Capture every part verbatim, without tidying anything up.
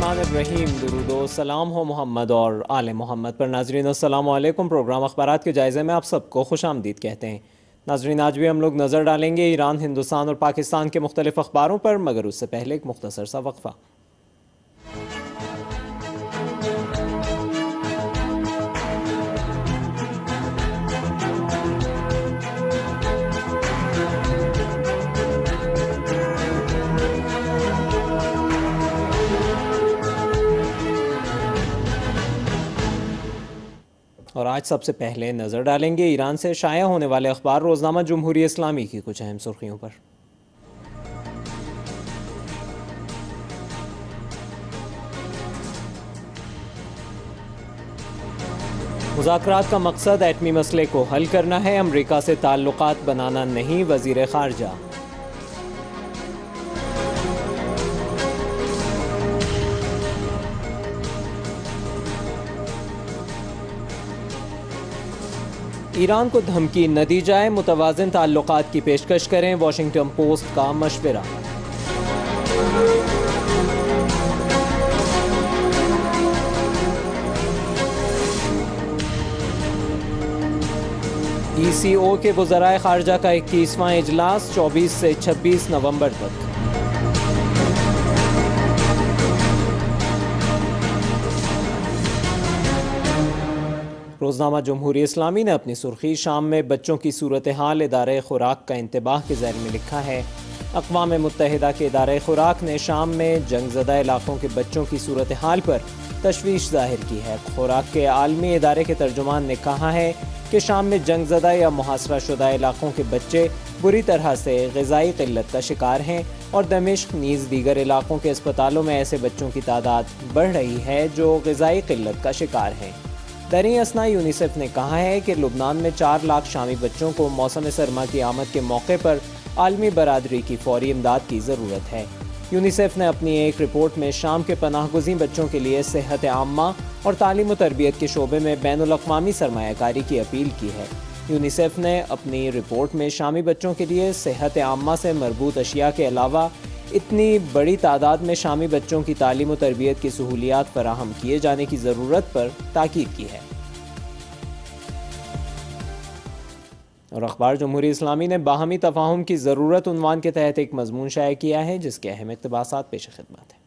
الرحمن الرحیم، درود و سلام ہو محمد اور آل محمد پر۔ ناظرین السلام علیکم، پروگرام اخبارات کے جائزے میں آپ سب کو خوش آمدید کہتے ہیں۔ ناظرین آج بھی ہم لوگ نظر ڈالیں گے ایران، ہندوستان اور پاکستان کے مختلف اخباروں پر، مگر اس سے پہلے ایک مختصر سا وقفہ۔ اور آج سب سے پہلے نظر ڈالیں گے ایران سے شائع ہونے والے اخبار روزنامہ جمہوریہ اسلامی کی کچھ اہم سرخیوں پر۔ مذاکرات کا مقصد ایٹمی مسئلے کو حل کرنا ہے، امریکہ سے تعلقات بنانا نہیں، وزیر خارجہ۔ ایران کو دھمکی نہ دی جائے، متوازن تعلقات کی پیشکش کریں، واشنگٹن پوسٹ کا مشورہ۔ ای سی او کے وزرائے خارجہ کا اکیسواں اجلاس چوبیس سے چھبیس نومبر تک۔ روزنامہ جمہوریہ اسلامی نے اپنی سرخی شام میں بچوں کی صورتحال ادارہ خوراک کا انتباہ کے ذیل میں لکھا ہے۔ اقوام متحدہ کے ادارہ خوراک نے شام میں جنگ زدہ علاقوں کے بچوں کی صورتحال پر تشویش ظاہر کی ہے۔ خوراک کے عالمی ادارے کے ترجمان نے کہا ہے کہ شام میں جنگ زدہ یا محاصرہ شدہ علاقوں کے بچے بری طرح سے غذائی قلت کا شکار ہیں، اور دمشق نیز دیگر علاقوں کے اسپتالوں میں ایسے بچوں کی تعداد بڑھ رہی ہے جو غذائی قلت کا شکار ہیں۔ دریں اثنا یونیسیف نے کہا ہے کہ لبنان میں چار لاکھ شامی بچوں کو موسم سرما کی آمد کے موقع پر عالمی برادری کی فوری امداد کی ضرورت ہے۔ یونیسیف نے اپنی ایک رپورٹ میں شام کے پناہ گزین بچوں کے لیے صحت عامہ اور تعلیم و تربیت کے شعبے میں بین الاقوامی سرمایہ کاری کی اپیل کی ہے۔ یونیسیف نے اپنی رپورٹ میں شامی بچوں کے لیے صحت عامہ سے مربوط اشیاء کے علاوہ اتنی بڑی تعداد میں شامی بچوں کی تعلیم و تربیت کی سہولیات فراہم کیے جانے کی ضرورت پر تاکید کی ہے۔ اور اخبار جمہوریہ اسلامی نے باہمی تفاہم کی ضرورت عنوان کے تحت ایک مضمون شائع کیا ہے جس کے اہم اقتباسات پیش خدمت ہیں۔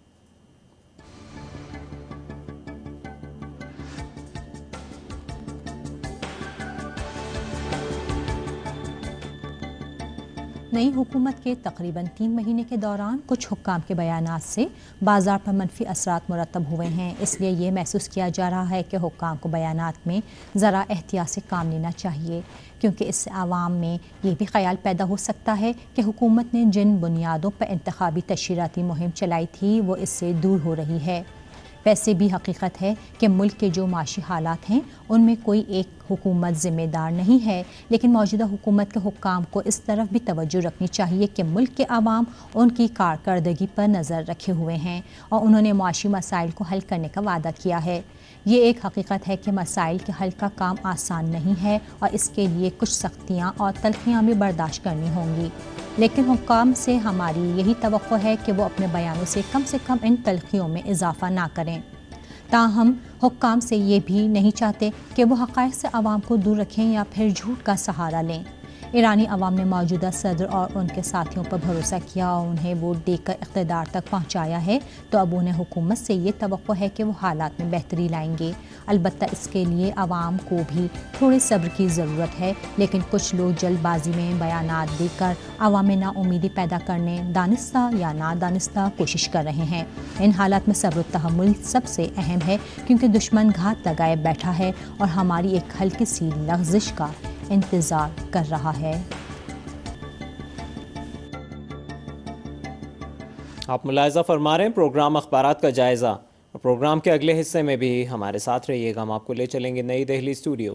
نئی حکومت کے تقریباً تین مہینے کے دوران کچھ حکام کے بیانات سے بازار پر منفی اثرات مرتب ہوئے ہیں، اس لیے یہ محسوس کیا جا رہا ہے کہ حکام کو بیانات میں ذرا احتیاط سے کام لینا چاہیے، کیونکہ اس سے عوام میں یہ بھی خیال پیدا ہو سکتا ہے کہ حکومت نے جن بنیادوں پر انتخابی تشہیراتی مہم چلائی تھی وہ اس سے دور ہو رہی ہے۔ ویسے بھی حقیقت ہے کہ ملک کے جو معاشی حالات ہیں ان میں کوئی ایک حکومت ذمہ دار نہیں ہے، لیکن موجودہ حکومت کے حکام کو اس طرف بھی توجہ رکھنی چاہیے کہ ملک کے عوام ان کی کارکردگی پر نظر رکھے ہوئے ہیں اور انہوں نے معاشی مسائل کو حل کرنے کا وعدہ کیا ہے۔ یہ ایک حقیقت ہے کہ مسائل کے حل کا کام آسان نہیں ہے اور اس کے لیے کچھ سختیاں اور تلخیاں بھی برداشت کرنی ہوں گی، لیکن حکام سے ہماری یہی توقع ہے کہ وہ اپنے بیانوں سے کم سے کم ان تلخیوں میں اضافہ نہ کریں۔ تاہم حکام سے یہ بھی نہیں چاہتے کہ وہ حقائق سے عوام کو دور رکھیں یا پھر جھوٹ کا سہارا لیں۔ ایرانی عوام نے موجودہ صدر اور ان کے ساتھیوں پر بھروسہ کیا اور انہیں ووٹ دے کر اقتدار تک پہنچایا ہے، تو اب انہیں حکومت سے یہ توقع ہے کہ وہ حالات میں بہتری لائیں گے۔ البتہ اس کے لیے عوام کو بھی تھوڑے صبر کی ضرورت ہے، لیکن کچھ لوگ جلد بازی میں بیانات دے کر عوام میں نا امیدی پیدا کرنے دانستہ یا نادانستہ کوشش کر رہے ہیں۔ ان حالات میں صبر و تحمل سب سے اہم ہے، کیونکہ دشمن گھات لگائے بیٹھا ہے اور ہماری ایک ہلکی سی لغزش کا انتظار کر رہا ہے۔ آپ ملاحظہ فرما رہے ہیں پروگرام اخبارات کا جائزہ، اور پروگرام کے اگلے حصے میں بھی ہمارے ساتھ رہیے گا۔ ہم آپ کو لے چلیں گے نئی دہلی اسٹوڈیو۔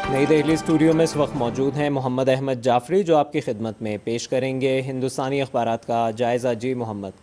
نئی دہلی اسٹوڈیو میں اس وقت موجود ہیں محمد احمد جعفری، جو آپ کی خدمت میں پیش کریں گے ہندوستانی اخبارات کا جائزہ۔ جی محمد۔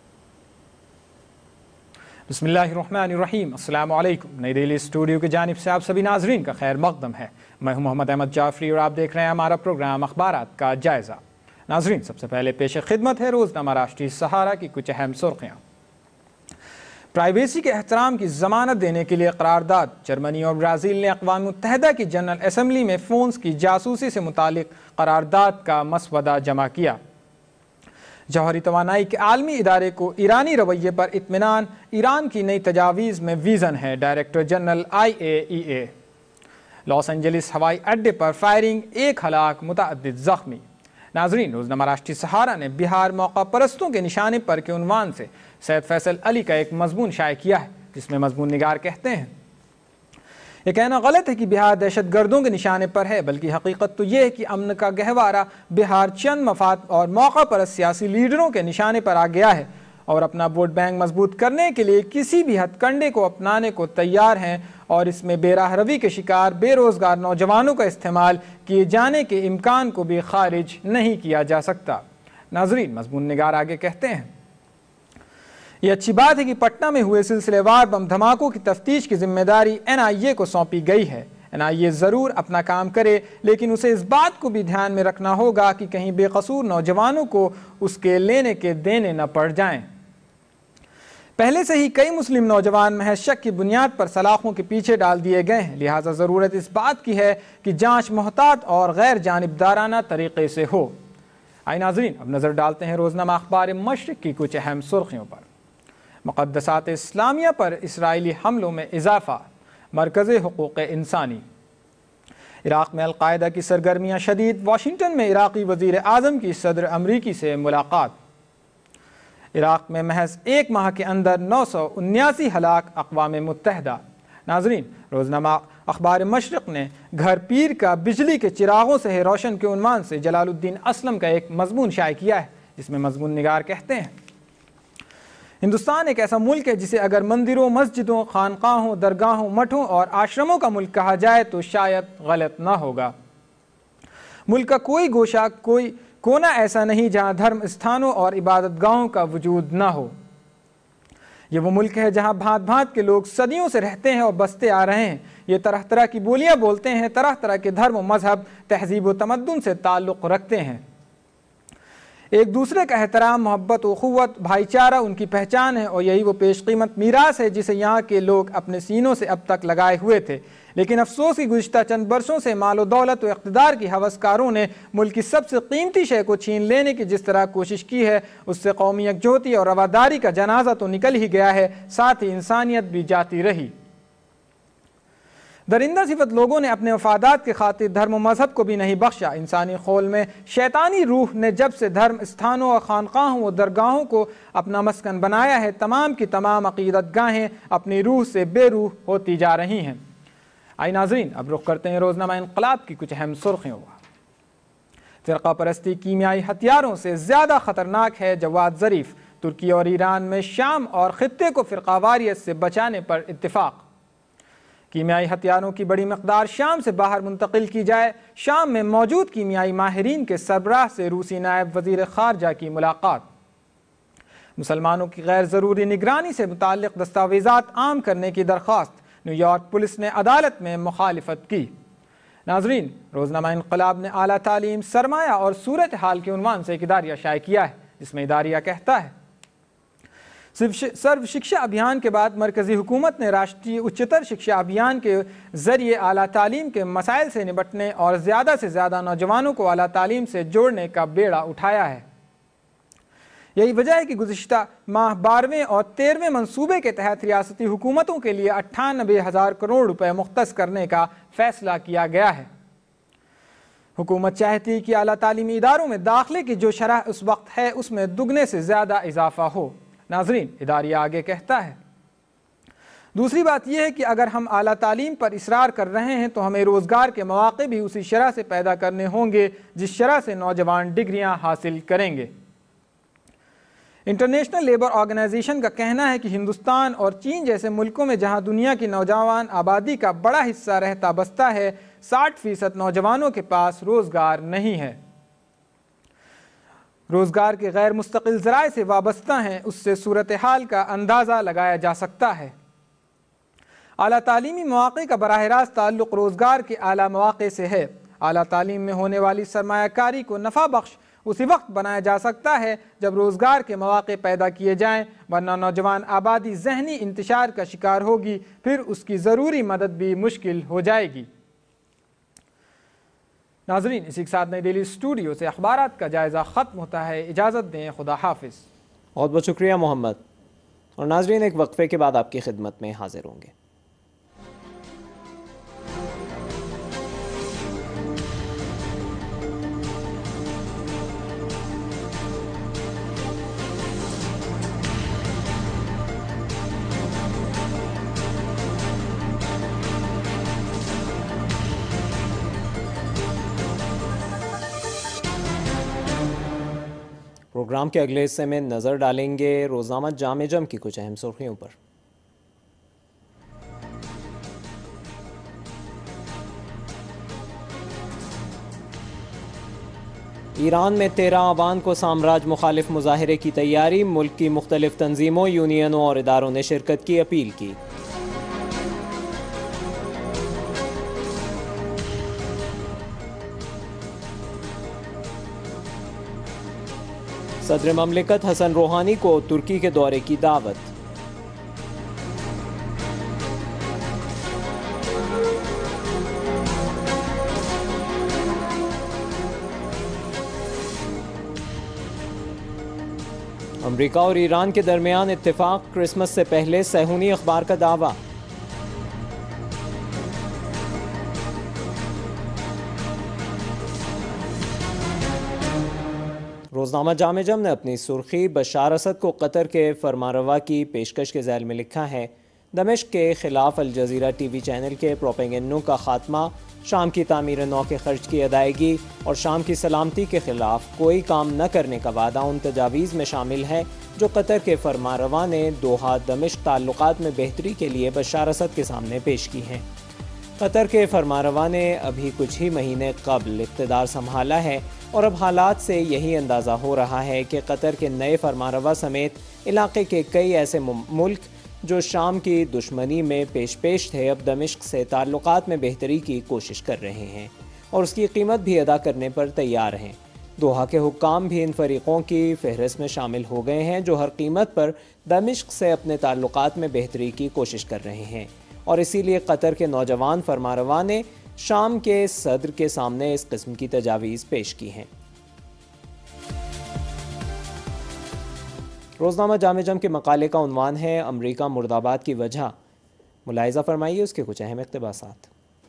بسم اللہ الرحمن الرحیم، السلام علیکم۔ نئی دہلی اسٹوڈیو کی جانب سے آپ سبھی ناظرین کا خیر مقدم ہے۔ میں ہوں محمد احمد جعفری اور آپ دیکھ رہے ہیں ہمارا پروگرام اخبارات کا جائزہ۔ ناظرین، سب سے پہلے پیش خدمت ہے روزنامہ راشٹریہ سہارا کی کچھ اہم سرخیاں۔ پرائیویسی کے احترام کی ضمانت دینے کے لیے قرارداد۔ جرمنی اور برازیل نے اقوام متحدہ کی جنرل اسمبلی میں فونز کی جاسوسی سے متعلق قرارداد کا مسودہ جمع کیا۔ جوہری توانائی کے عالمی ادارے کو ایرانی رویے پر اطمینان، ایران کی نئی تجاویز میں ویژن ہے، director general I A E A. Los Angeles ہوائی اڈے پر فائرنگ، ایک ہلاک، متعدد زخمی۔ ناظرین، روزنامہ راشٹریہ سہارا نے بہار موقع پرستوں کے نشانے پر کے عنوان سے سید فیصل علی کا ایک مضمون شائع کیا ہے، جس میں مضمون نگار کہتے ہیں: یہ کہنا غلط ہے کہ بہار دہشت گردوں کے نشانے پر ہے، بلکہ حقیقت تو یہ ہے کہ امن کا گہوارہ بہار چند مفاد اور موقع پرست سیاسی لیڈروں کے نشانے پر آ گیا ہے اور اپنا ووٹ بینک مضبوط کرنے کے لیے کسی بھی ہتھ کنڈے کو اپنانے کو تیار ہیں، اور اس میں بے راہ روی کے شکار بے روزگار نوجوانوں کا استعمال کیے جانے کے امکان کو بھی خارج نہیں کیا جا سکتا۔ ناظرین، مضمون نگار آگے کہتے ہیں: یہ اچھی بات ہے کہ پٹنہ میں ہوئے سلسلے وار بم دھماکوں کی تفتیش کی ذمہ داری این آئی اے کو سونپی گئی ہے۔ این آئی اے ضرور اپنا کام کرے، لیکن اسے اس بات کو بھی دھیان میں رکھنا ہوگا کہ کہیں بے قصور نوجوانوں کو اس کے لینے کے دینے نہ پڑ جائیں۔ پہلے سے ہی کئی مسلم نوجوان محض شک کی بنیاد پر سلاخوں کے پیچھے ڈال دیے گئے ہیں، لہٰذا ضرورت اس بات کی ہے کہ جانچ محتاط اور غیر جانبدارانہ طریقے سے ہو۔ آئے ناظرین، اب نظر ڈالتے ہیں روزنامہ اخبار مشرق کی کچھ اہم سرخیوں پر۔ مقدسات اسلامیہ پر اسرائیلی حملوں میں اضافہ، مرکز حقوق انسانی۔ عراق میں القاعدہ کی سرگرمیاں شدید، واشنگٹن میں عراقی وزیر اعظم کی صدر امریکی سے ملاقات۔ عراق میں محض ایک ماہ کے اندر نو سو انیاسی ہلاک، اقوام متحدہ۔ ناظرین، روزنامہ اخبار مشرق نے گھر پیر کا بجلی کے چراغوں سے ہے روشن کے عنوان سے جلال الدین اسلم کا ایک مضمون شائع کیا ہے، جس میں مضمون نگار کہتے ہیں: ہندوستان ایک ایسا ملک ہے جسے اگر مندروں، مسجدوں، خانقاہوں، درگاہوں، مٹھوں اور آشرموں کا ملک کہا جائے تو شاید غلط نہ ہوگا۔ ملک کا کوئی گوشہ، کوئی کونا ایسا نہیں جہاں دھرم استھانوں اور عبادت گاہوں کا وجود نہ ہو۔ یہ وہ ملک ہے جہاں بھانت بھانت کے لوگ صدیوں سے رہتے ہیں اور بستے آ رہے ہیں۔ یہ طرح طرح کی بولیاں بولتے ہیں، طرح طرح کے دھرم و مذہب، تہذیب و تمدن سے تعلق رکھتے ہیں۔ ایک دوسرے کا احترام، محبت، اخوت، بھائی چارہ ان کی پہچان ہے، اور یہی وہ پیش قیمت میراث ہے جسے یہاں کے لوگ اپنے سینوں سے اب تک لگائے ہوئے تھے۔ لیکن افسوس کی گزشتہ چند برسوں سے مال و دولت و اقتدار کی ہوسکاروں نے ملک کی سب سے قیمتی شے کو چھین لینے کی جس طرح کوشش کی ہے، اس سے قومی یکجہتی اور رواداری کا جنازہ تو نکل ہی گیا ہے، ساتھ ہی انسانیت بھی جاتی رہی۔ درندہ صفت لوگوں نے اپنے مفادات کے خاطر دھرم و مذہب کو بھی نہیں بخشا۔ انسانی خول میں شیطانی روح نے جب سے دھرم استھانوں اور خانقاہوں و درگاہوں کو اپنا مسکن بنایا ہے، تمام کی تمام عقیدت گاہیں اپنی روح سے بے روح ہوتی جا رہی ہیں۔ آئی ناظرین، اب رخ کرتے ہیں روزنامہ انقلاب کی کچھ اہم سرخیوں کا۔ فرقہ پرستی کیمیائی ہتھیاروں سے زیادہ خطرناک ہے، جواد ظریف۔ ترکی اور ایران میں شام اور خطے کو فرقہ واریت سے بچانے پر اتفاق۔ کیمیائی ہتھیاروں کی بڑی مقدار شام سے باہر منتقل کی جائے۔ شام میں موجود کیمیائی ماہرین کے سربراہ سے روسی نائب وزیر خارجہ کی ملاقات۔ مسلمانوں کی غیر ضروری نگرانی سے متعلق دستاویزات عام کرنے کی درخواست۔ نیو یارک پولیس نے عدالت میں مخالفت کی۔ ناظرین، روزنامہ انقلاب نے اعلیٰ تعلیم، سرمایہ اور صورتحال کے عنوان سے ایک اداریہ شائع کیا ہے، جس میں اداریہ کہتا ہے: سرو شکشا ابھیان کے بعد مرکزی حکومت نے راشٹریہ اچتر شکشا ابھیان کے ذریعے اعلیٰ تعلیم کے مسائل سے نمٹنے اور زیادہ سے زیادہ نوجوانوں کو اعلیٰ تعلیم سے جوڑنے کا بیڑا اٹھایا ہے۔ یہی وجہ ہے کہ گزشتہ ماہ بارہویں اور تیرہویں منصوبے کے تحت ریاستی حکومتوں کے لیے اٹھانوے ہزار کروڑ روپے مختص کرنے کا فیصلہ کیا گیا ہے۔ حکومت چاہتی ہے کہ اعلیٰ تعلیمی اداروں میں داخلے کی جو شرح اس وقت ہے، اس میں دگنے سے زیادہ اضافہ ہو۔ ناظرین، اداریہ آگے کہتا ہے: دوسری بات یہ ہے کہ اگر ہم اعلیٰ تعلیم پر اصرار کر رہے ہیں تو ہمیں روزگار کے مواقع بھی اسی شرح سے پیدا کرنے ہوں گے جس شرح سے نوجوان ڈگریاں حاصل کریں گے۔ انٹرنیشنل لیبر آرگنائزیشن کا کہنا ہے کہ ہندوستان اور چین جیسے ملکوں میں جہاں دنیا کی نوجوان آبادی کا بڑا حصہ رہتا بستا ہے، ساٹھ فیصد نوجوانوں کے پاس روزگار نہیں ہے۔ روزگار کے غیر مستقل ذرائع سے وابستہ ہیں، اس سے صورتحال کا اندازہ لگایا جا سکتا ہے۔ اعلیٰ تعلیمی مواقع کا براہ راست تعلق روزگار کے اعلیٰ مواقع سے ہے۔ اعلیٰ تعلیم میں ہونے والی سرمایہ کاری کو نفع بخش اسی وقت بنایا جا سکتا ہے جب روزگار کے مواقع پیدا کیے جائیں، ورنہ نوجوان آبادی ذہنی انتشار کا شکار ہوگی، پھر اس کی ضروری مدد بھی مشکل ہو جائے گی۔ ناظرین، اسی کے ساتھ نئی دہلی اسٹوڈیو سے اخبارات کا جائزہ ختم ہوتا ہے۔ اجازت دیں، خدا حافظ۔ بہت بہت شکریہ محمد۔ اور ناظرین، ایک وقفے کے بعد آپ کی خدمت میں حاضر ہوں گے۔ پروگرام کے اگلے حصے میں نظر ڈالیں گے روزنامہ جام جم کی کچھ اہم سرخیوں پر۔ ایران میں تیرہ آبان کو سامراج مخالف مظاہرے کی تیاری، ملک کی مختلف تنظیموں، یونینوں اور اداروں نے شرکت کی اپیل کی۔ صدر مملکت حسن روحانی کو ترکی کے دورے کی دعوت۔ امریکہ اور ایران کے درمیان اتفاق، کرسمس سے پہلے صہیونی اخبار کا دعویٰ۔ روزنامہ جام جم نے اپنی سرخی بشار اسد کو قطر کے فرمانروا کی پیشکش کے ذیل میں لکھا ہے، دمشق کے خلاف الجزیرہ ٹی وی چینل کے پروپیگنڈوں کا خاتمہ، شام کی تعمیر نو کے خرچ کی ادائیگی اور شام کی سلامتی کے خلاف کوئی کام نہ کرنے کا وعدہ ان تجاویز میں شامل ہے جو قطر کے فرمانروا نے دوحہ دمشق تعلقات میں بہتری کے لیے بشار اسد کے سامنے پیش کی ہیں۔ قطر کے فرمانروا نے ابھی کچھ ہی مہینے قبل اقتدار سنبھالا ہے اور اب حالات سے یہی اندازہ ہو رہا ہے کہ قطر کے نئے فرمانروا سمیت علاقے کے کئی ایسے ملک جو شام کی دشمنی میں پیش پیش تھے، اب دمشق سے تعلقات میں بہتری کی کوشش کر رہے ہیں اور اس کی قیمت بھی ادا کرنے پر تیار ہیں۔ دوحہ کے حکام بھی ان فریقوں کی فہرست میں شامل ہو گئے ہیں جو ہر قیمت پر دمشق سے اپنے تعلقات میں بہتری کی کوشش کر رہے ہیں، اور اسی لیے قطر کے نوجوان فرمانروا نے شام کے صدر کے سامنے اس قسم کی تجاویز پیش کی ہیں۔ روزنامہ جام جم کے مقالے کا عنوان ہے امریکہ مرد آباد کی وجہ، ملاحظہ فرمائیے اس کے کچھ اہم اقتباسات۔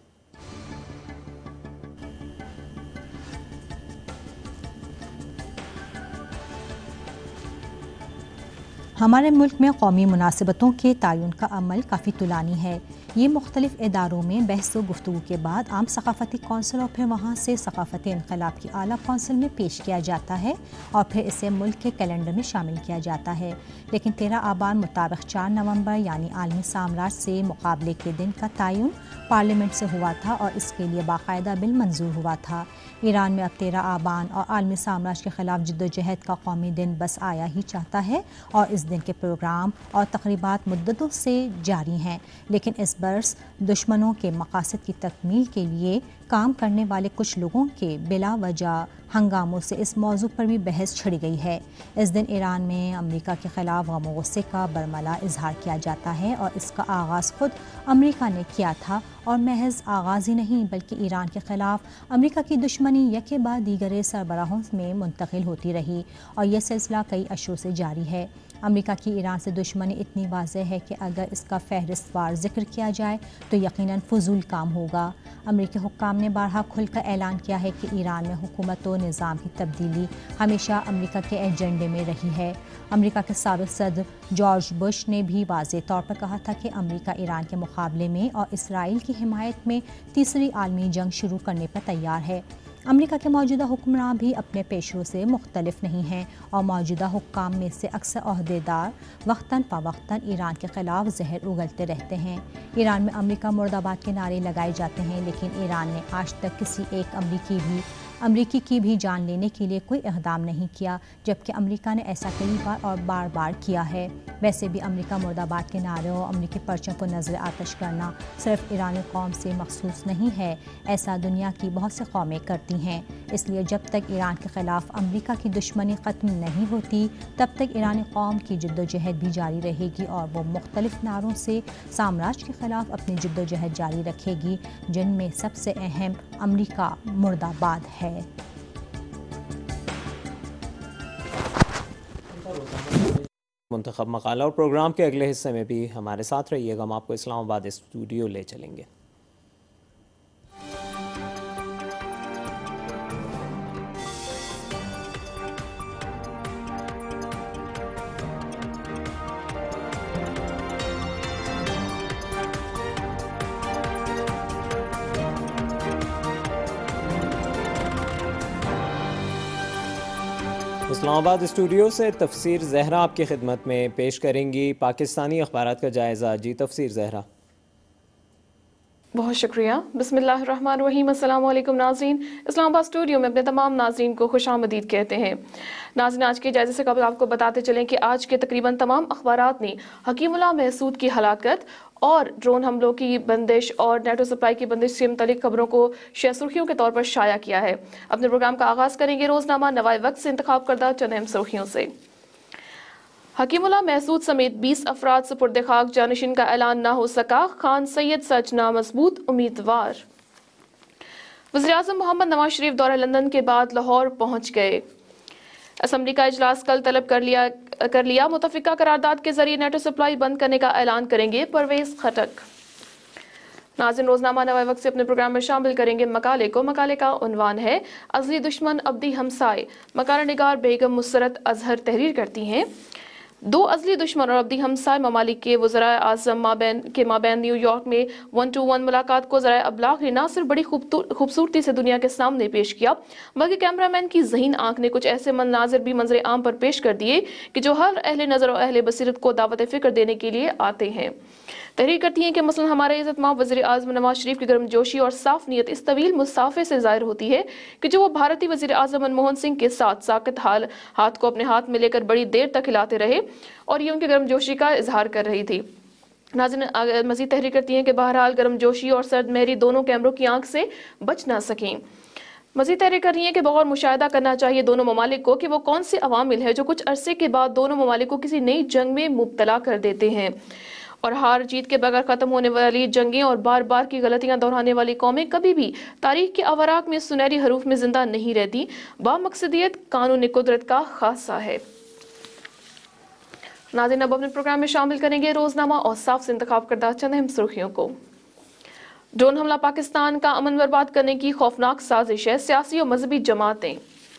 ہمارے ملک میں قومی مناسبتوں کے تعین کا عمل کافی طولانی ہے۔ یہ مختلف اداروں میں بحث و گفتگو کے بعد عام ثقافتی کونسل اور پھر وہاں سے ثقافتی انقلاب کی اعلیٰ کونسل میں پیش کیا جاتا ہے اور پھر اسے ملک کے کیلنڈر میں شامل کیا جاتا ہے۔ لیکن تیرہ آبان مطابق چار نومبر یعنی عالمی سامراج سے مقابلے کے دن کا تعین پارلیمنٹ سے ہوا تھا اور اس کے لیے باقاعدہ بل منظور ہوا تھا۔ ایران میں اب تیرہ آبان اور عالمی سامراج کے خلاف جد و جہد کا قومی دن بس آیا ہی چاہتا ہے اور اس دن کے پروگرام اور تقریبات مدتوں سے جاری ہیں، لیکن اس برس دشمنوں کے مقاصد کی تکمیل کے لیے کام کرنے والے کچھ لوگوں کے بلا وجہ ہنگاموں سے اس موضوع پر بھی بحث چھڑی گئی ہے۔ اس دن ایران میں امریکہ کے خلاف غم و غصے کا برملا اظہار کیا جاتا ہے اور اس کا آغاز خود امریکہ نے کیا تھا، اور محض آغاز ہی نہیں بلکہ ایران کے خلاف امریکہ کی دشمنی یکے بعد دیگر سربراہوں میں منتقل ہوتی رہی اور یہ سلسلہ کئی اشروں سے جاری ہے۔ امریکہ کی ایران سے دشمنی اتنی واضح ہے کہ اگر اس کا فہرست وار ذکر کیا جائے تو یقیناً فضول کام ہوگا۔ امریکی حکام نے بارہا کھل کر اعلان کیا ہے کہ ایران میں حکومت و نظام کی تبدیلی ہمیشہ امریکہ کے ایجنڈے میں رہی ہے۔ امریکہ کے سابق صدر جارج بش نے بھی واضح طور پر کہا تھا کہ امریکہ ایران کے مقابلے میں اور اسرائیل کی حمایت میں تیسری عالمی جنگ شروع کرنے پر تیار ہے۔ امریکہ کے موجودہ حکمران بھی اپنے پیشرو سے مختلف نہیں ہیں اور موجودہ حکام میں سے اکثر عہدیدار وقتاً فوقتاً ایران کے خلاف زہر اگلتے رہتے ہیں۔ ایران میں امریکہ مرد آباد کے نعرے لگائے جاتے ہیں، لیکن ایران نے آج تک کسی ایک امریکی بھی امریکی کی بھی جان لینے کے لیے کوئی اقدام نہیں کیا، جبکہ امریکہ نے ایسا کئی بار اور بار بار کیا ہے۔ ویسے بھی امریکہ مرد آباد کے نعرے اور امریکی پرچم کو نظر آتش کرنا صرف ایرانی قوم سے مخصوص نہیں ہے، ایسا دنیا کی بہت سی قومیں کرتی ہیں۔ اس لیے جب تک ایران کے خلاف امریکہ کی دشمنی ختم نہیں ہوتی، تب تک ایرانی قوم کی جد و جہد بھی جاری رہے گی اور وہ مختلف نعروں سے سامراج کے خلاف اپنی جد و جہد جاری رکھے گی، جن میں سب سے اہم امریکہ مرد آباد ہے۔ منتخب مقالہ اور پروگرام کے اگلے حصے میں بھی ہمارے ساتھ رہیے گا، ہم آپ کو اسلام آباد اسٹوڈیو لے چلیں گے۔ اسلام آباد اسٹوڈیو سے تفسیر زہرا آپ کی خدمت میں پیش کریں گی پاکستانی اخبارات کا جائزہ۔ جی تفسیر زہرا۔ بہت شکریہ۔ بسم اللہ الرحمن الرحیم۔ السلام علیکم ناظرین، اسلام آباد اسٹوڈیو میں اپنے تمام ناظرین کو خوش آمدید کہتے ہیں۔ ناظرین، آج کے جائزے سے قبل آپ کو بتاتے چلیں کہ آج کے تقریباً تمام اخبارات نے حکیم اللہ محسود کی ہلاکت اور ڈرون حملوں کی بندش اور نیٹو سپلائی کی بندش سے متعلق خبروں کو شہ سرخیوں کے طور پر شائع کیا ہے۔ اپنے پروگرام کا آغاز کریں گے روزنامہ نوائے وقت سے انتخاب کردہ چند اہم سرخیوں سے۔ حکیم اللہ محسود سمیت بیس افراد سپرد خاک، جانشین کا اعلان نہ ہو سکا، خان سید سچ نامضبوط امیدوار۔ وزیراعظم محمد نواز شریف دورہ لندن کے بعد لاہور پہنچ گئے۔ اسمبلی کا اجلاس کل طلب کر لیا کر لیا متفقہ قرارداد کے ذریعے نیٹو سپلائی بند کرنے کا اعلان کریں گے پرویز خٹک۔ ناظرین، روزنامہ نوائے وقت سے اپنے پروگرام میں شامل کریں گے مقالے کو۔ مقالے کا عنوان ہے ازلی دشمن ابدی ہمسائے، مقالہ نگار بیگم مسرت اظہر تحریر کرتی ہیں۔ دو ازلی دشمن اور ابدی ہمسائے ممالک کے وزرائے اعظم مابین کے مابین نیو یارک میں ون ٹو ون ملاقات کو ذرائع ابلاغ نے نہ صرف بڑی خوبصورتی سے دنیا کے سامنے پیش کیا، بلکہ کیمرہ مین کی ذہین آنکھ نے کچھ ایسے مناظر بھی منظر عام پر پیش کر دیے کہ جو ہر اہل نظر اور اہل بصیرت کو دعوت فکر دینے کے لیے آتے ہیں۔ تحریر کرتی ہیں کہ مثلا ہمارے عزت مآب وزیر اعظم نواز شریف کی گرم جوشی اور صاف نیت اس طویل مسافے سے ظاہر ہوتی ہے کہ جو وہ بھارتی وزیر اعظم منموہن سنگھ کے ساتھ ساکت حال ہاتھ کو اپنے ہاتھ میں لے کر بڑی دیر تک ہلاتے رہے اور یہ ان کی گرم جوشی کا اظہار کر رہی تھی۔ ناظرین، مزید تحریر کرتی ہیں کہ بہرحال گرم جوشی اور سرد مہری دونوں کیمروں کی آنکھ سے بچ نہ سکیں۔ مزید تحریر کر رہی ہیں کہ بغور مشاہدہ کرنا چاہیے دونوں ممالک کو کہ وہ کون سے عوامل ہیں جو کچھ عرصے کے بعد دونوں ممالک کو کسی نئی جنگ میں مبتلا کر دیتے ہیں، اور ہار جیت کے بغیر ختم ہونے والی جنگیں اور بار بار کی غلطیاں دہرانے والی قومیں کبھی بھی تاریخ کے اوراق میں سنہری حروف میں زندہ نہیں رہتی۔ بامقصدیت قانون قدرت کا خاصہ ہے۔ ناظرین، اب اپنے پروگرام میں شامل کریں گے روزنامہ اوصاف سے انتخاب کردہ چند اہم سرخیوں کو۔ ڈرون حملہ پاکستان کا امن برباد کرنے کی خوفناک سازش ہے، سیاسی اور مذہبی جماعتیں۔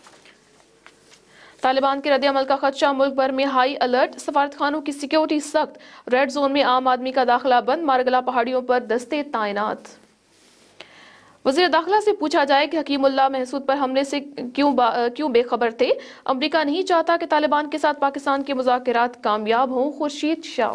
طالبان کے رد عمل کا خدشہ، ملک بھر میں ہائی الرٹ، سفارت خانوں کی سیکیورٹی سخت، ریڈ زون میں عام آدمی کا داخلہ بند، مارگلا پہاڑیوں پر دستے تعینات۔ وزیر داخلہ سے پوچھا جائے کہ حکیم اللہ محسود پر حملے سے کیوں با... کیوں بے خبر تھے؟ امریکہ نہیں چاہتا کہ طالبان کے ساتھ پاکستان کے مذاکرات کامیاب ہوں، خورشید شاہ۔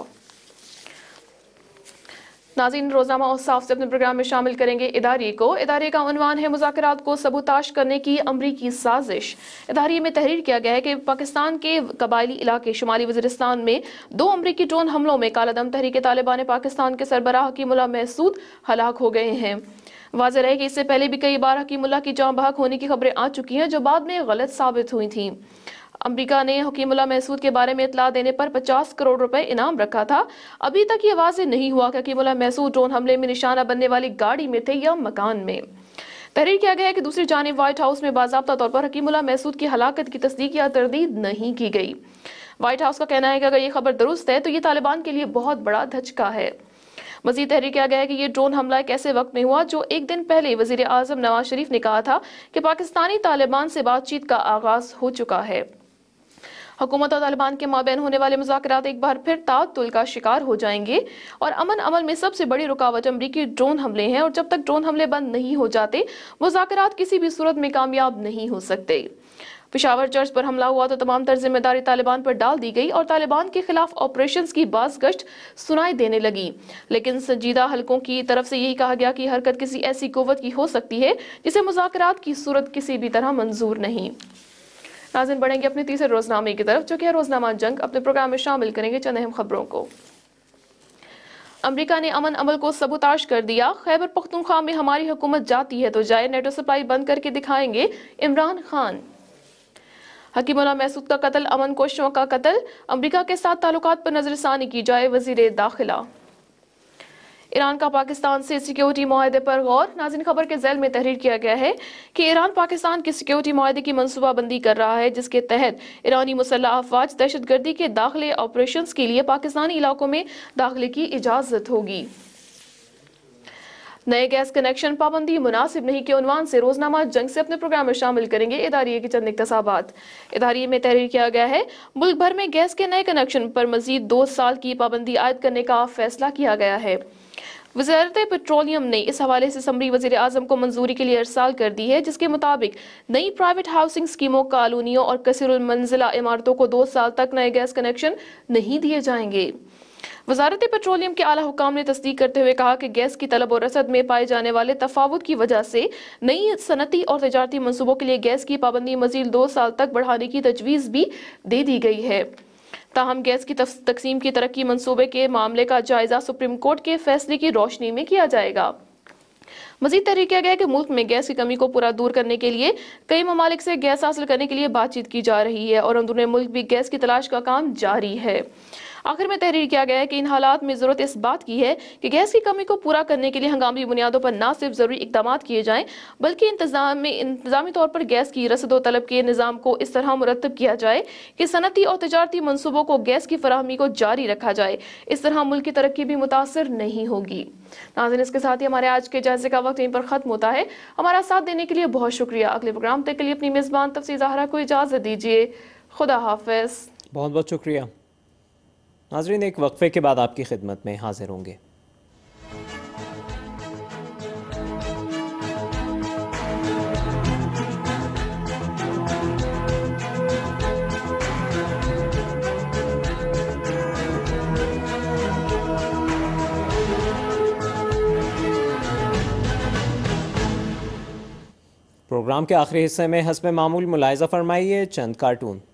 ناظرین، روزنامہ اوصاف سے اپنے پروگرام میں شامل کریں گے ادارے کو۔ ادارے کا عنوان ہے مذاکرات کو سبوتاش کرنے کی امریکی سازش۔ ادارے میں تحریر کیا گیا ہے کہ پاکستان کے قبائلی علاقے شمالی وزیرستان میں دو امریکی ڈرون حملوں میں کالعدم تحریک طالبان پاکستان کے سربراہ حکیم اللہ محسود ہلاک ہو گئے ہیں۔ واضح رہے کہ اس سے پہلے بھی کئی بار حکیم اللہ کی جاں بحق ہونے کی خبریں آ چکی ہیں جو بعد میں غلط ثابت ہوئی تھیں۔ امریکہ نے حکیم اللہ محسود کے بارے میں اطلاع دینے پر پچاس کروڑ روپے انعام رکھا تھا۔ ابھی تک یہ واضح نہیں ہوا کہ حکیم اللہ محسود ڈرون حملے میں نشانہ بننے والی گاڑی میں تھے یا مکان میں۔ تحریر کیا گیا ہے کہ دوسری جانب وائٹ ہاؤس میں باضابطہ طور پر حکیم اللہ محسود کی ہلاکت کی تصدیق یا تردید نہیں کی گئی۔ وائٹ ہاؤس کا کہنا ہے کہ اگر یہ خبر درست ہے تو یہ طالبان کے لیے بہت بڑا دھچکا ہے۔ مزید تحریر کیا گیا ہے کہ یہ ڈرون حملہ ایک ایسے وقت میں ہوا جو ایک دن پہلے وزیر اعظم نواز شریف نے کہا تھا کہ پاکستانی طالبان سے بات چیت کا آغاز ہو چکا ہے۔ حکومت اور طالبان کے مابین ہونے والے مذاکرات ایک بار پھر تعطل کا شکار ہو جائیں گے اور امن عمل میں سب سے بڑی رکاوٹ امریکی ڈرون حملے ہیں، اور جب تک ڈرون حملے بند نہیں ہو جاتے مذاکرات کسی بھی صورت میں کامیاب نہیں ہو سکتے۔ پشاور چرچ پر حملہ ہوا تو تمام تر ذمہ داری طالبان پر ڈال دی گئی اور طالبان کے خلاف آپریشنز کی باز گشت سنائی دینے لگی، لیکن سنجیدہ حلقوں کی طرف سے یہی کہا گیا کہ حرکت کسی ایسی قوت کی ہو سکتی ہے جسے مذاکرات کی صورت کسی بھی طرح منظور نہیں۔ ناظرین، بڑھیں گے اپنے تیسرے روزنامے کی طرف جو کہ ہے روزنامہ جنگ۔ اپنے پروگرام میں شامل کریں گے چند اہم خبروں کو۔ امریکہ نے امن عمل کو سبوتاش کر دیا، خیبر پختونخوا میں ہماری حکومت جاتی ہے تو جائے، نیٹو سپلائی بند کر کے دکھائیں گے عمران خان۔ حکیم اللہ محسود کا قتل امن کوششوں کا قتل، امریکہ کے ساتھ تعلقات پر نظر ثانی کی جائے، وزیر داخلہ۔ ایران کا پاکستان سے سیکیورٹی معاہدے پر غور، ناظرین خبر کے ذیل میں تحریر کیا گیا ہے کہ ایران پاکستان کے سیکیورٹی معاہدے کی منصوبہ بندی کر رہا ہے جس کے تحت ایرانی مسلح افواج دہشت گردی کے داخلے آپریشنز کے لیے پاکستانی علاقوں میں داخلے کی اجازت ہوگی۔ نئے گیس کنیکشن پابندی مناسب نہیں کے عنوان سے روزنامہ جنگ سے اپنے پروگرام میں شامل کریں گے اداریے کے چند اقتصابات۔ اداریے میں تحریر کیا گیا ہے ملک بھر میں گیس کے نئے کنیکشن پر مزید دو سال کی پابندی عائد کرنے کا فیصلہ کیا گیا ہے۔ وزارت پیٹرولیم نے اس حوالے سے سمری وزیر اعظم کو منظوری کے لیے ارسال کر دی ہے جس کے مطابق نئی پرائیویٹ ہاؤسنگ اسکیموں، کالونیوں اور کثیر المنزلہ عمارتوں کو دو سال تک نئے گیس کنیکشن نہیں دیے جائیں گے۔ وزارت پیٹرولیم کے اعلیٰ حکام نے تصدیق کرتے ہوئے کہا کہ گیس کی طلب و رسد میں پائے جانے والے تفاوت کی وجہ سے نئی صنعتی اور تجارتی منصوبوں کے لیے گیس کی پابندی مزید دو سال تک بڑھانے کی تجویز بھی دے دی گئی ہے۔ تاہم گیس کی تقسیم کی ترقی منصوبے کے معاملے کا جائزہ سپریم کورٹ کے فیصلے کی روشنی میں کیا جائے گا۔ مزید تحریر کیا گیا کہ ملک میں گیس کی کمی کو پورا دور کرنے کے لیے کئی ممالک سے گیس حاصل کرنے کے لیے بات چیت کی جا رہی ہے اور اندرون ملک بھی گیس کی تلاش کا کام جاری ہے۔ آخر میں تحریر کیا گیا ہے کہ ان حالات میں ضرورت اس بات کی ہے کہ گیس کی کمی کو پورا کرنے کے لیے ہنگامی بنیادوں پر نہ صرف ضروری اقدامات کیے جائیں بلکہ انتظامی انتظامی طور پر گیس کی رسد و طلب کے نظام کو اس طرح مرتب کیا جائے کہ صنعتی اور تجارتی منصوبوں کو گیس کی فراہمی کو جاری رکھا جائے۔ اس طرح ملک کی ترقی بھی متاثر نہیں ہوگی۔ ناظرین، اس کے ساتھ ہی ہمارے آج کے جائزے کا وقت یہیں پر ختم ہوتا ہے۔ ہمارا ساتھ دینے کے لیے بہت شکریہ۔ اگلے پروگرام تک کے لیے اپنی میزبان تفسیر زہرا کو اجازت دیجیے۔ خدا حافظ۔ بہت بہت شکریہ ناظرین، ایک وقفے کے بعد آپ کی خدمت میں حاضر ہوں گے۔ پروگرام کے آخری حصے میں حسب معمول ملاحظہ فرمائیے چند کارٹون۔